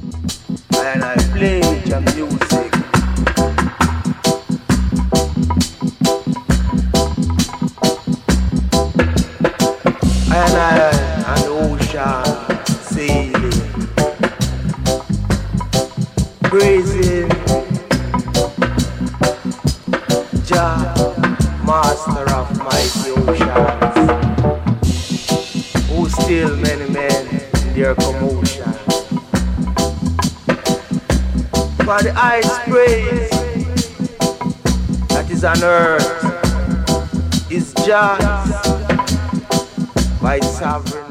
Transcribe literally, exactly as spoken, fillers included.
and I play your music. And I and the ocean sailing, praising Jah, master of mighty oceans, who still many men in their commotion. For the highest praise that is on earth is Jah's by sovereign